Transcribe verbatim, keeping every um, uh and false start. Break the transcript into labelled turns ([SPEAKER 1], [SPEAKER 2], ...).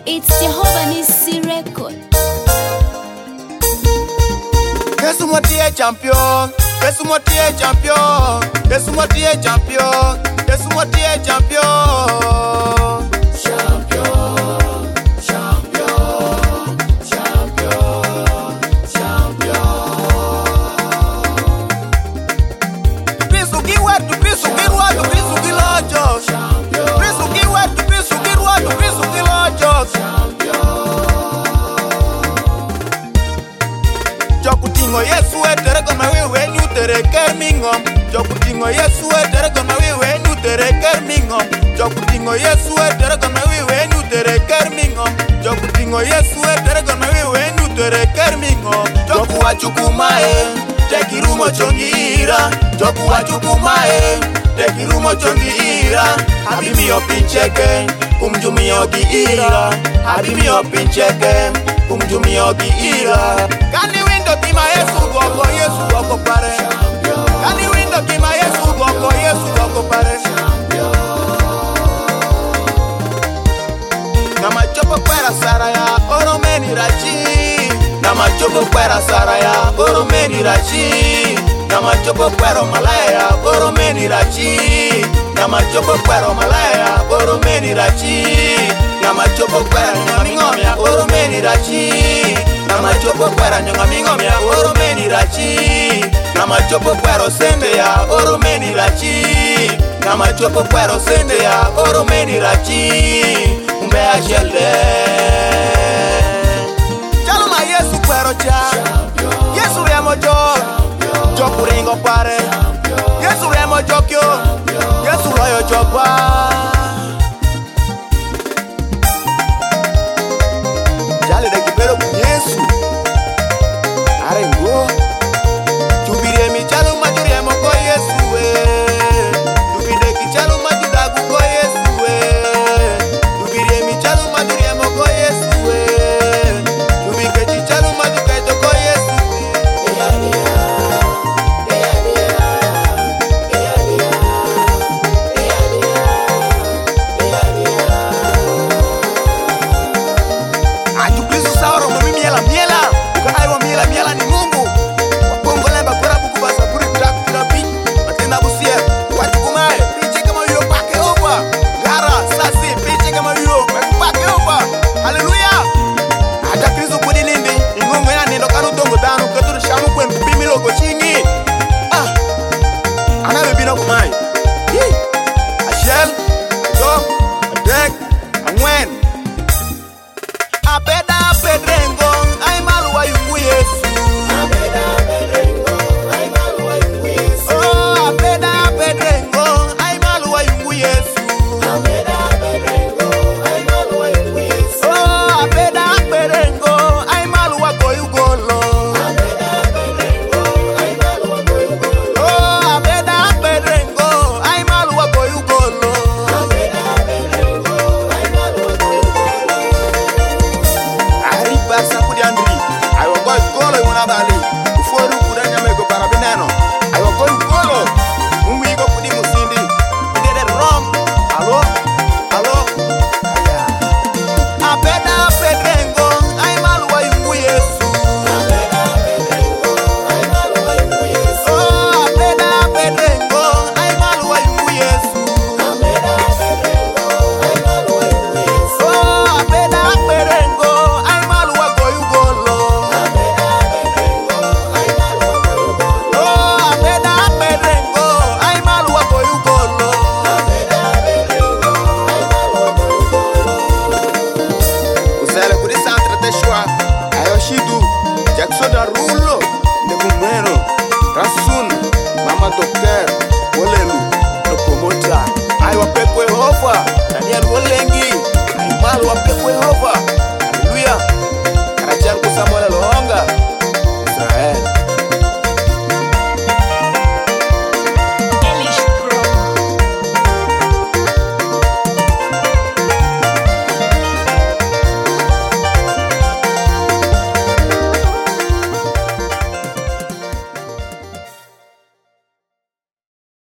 [SPEAKER 1] It's Jehovah Nissi record.
[SPEAKER 2] Yesu motie champion, Yesu motie champion, Yesu motie champion, Yesu motie champion. Champion, champion, champion, champion. Kristo kiwa tu Kristo kirwa tu Kristo kilojo. Kristo kiwa tu Kristo kirwa tu Kristo kilojo. Jokutingo Yesu etere kama wewe ni utere kermingom. Jokutingo Yesu etere kama wewe ni utere kermingom. Jokutingo Yesu etere kama wewe ni utere kermingom. Jokutingo Yesu etere kama wewe ni utere kermingom. Joku wachukumae tekirumo chongira. Joku wachukumae tekirumo chongira. Abimi opincheke umjumi ogiira. Abimi opincheke umjumi ogiira. Kani windo kima Yesu goko Yesu goko pare. Kani windo kima Yesu goko Yesu goko pare. Nama chopo kwera sara ya oromeni rachi. Nama chopo kwera sara ya oromeni rachi. Nama chopo kwero malaya ya oromeni rachi. Nama chopo kwero malaya ya oromeni rachi. Nama chopo kwera nyamingom ya oromeni rachi. Nama chopo kwera nyamingom ya oromeni rachi. Nama chopo kwero sende ya oromeni rachi. Nama chopo kwero sende ya oromeni rachi. Umbe ashele Chalo ma Yesu kwero cha Yesu remo jo Joku ringo pare Yesu remo jokyo Yesu loyo jokwa. Jale de kibero ku Yesu Arengo Chubire mi chalo majuri emo ko Yesu we. Chubire ki chalo majura ku ko Yesu we. Chubire mi chalo majuri emo ko Yesu we. Chubire ki chalo majura to ko Yesu we. Aju Kristo saoro mami miela miela. Uka aiwa miela miela ni Mungu. Wapongo lemba kura buku basa puri traku kira pi. Matenda busia watu kumae piche kama yo pake over. Gara sasi piche kama yo pake over. Hallelujah. Aja Kristo kudi nindi ingongo ya nindo kanu tongo danu katuru shamu kwen kupimi logo chingi. Ah Anawe bina kumai Yee Ashel Ajok Adek Angwen Apeda pedrengo ay maluwa yungu Yesu. Apeda pedrengo ay maluwa yungu Yesu. Oh apeda pedrengo ay maluwa yungu Yesu. Apeda pedrengo ay maluwa yungu Yesu. Oh apeda pedrengo ay maluwa koyugolo. Apeda pedrengo ay maluwa koyugolo. Oh apeda pedrengo ay maluwa koyugolo. Apeda pedrengo ay maluwa koyugolo. Arriba sapudi andri ayo koy golo wona bali uforu kudanya mego parabineno ayo koy golo mungu iko kudi musindi ndede rom alo alo aya apeda pedrengo ay maluwa yungu Yesu. Apeda pedrengo ay maluwa yungu Yesu. Oh apeda pedrengo ay maluwa yungu Yesu. Apeda pedrengo ay maluwa yungu Yesu. Oh apeda pedrengo ay maluwa koyugolo. Apeda pedrengo ay maluwa koyugolo. Oh apeda pedrengo ay maluwa koyugolo. Apeda pedrengo ay maluwa koyugolo. Usele kuri santre teshwa ayo shidu Jackson Darulo Ndegumeno Rasun Mama Doctor Wolelu Lokomota ayo pekwe hova Daniel Wolengi ay maluwa pekwe hova.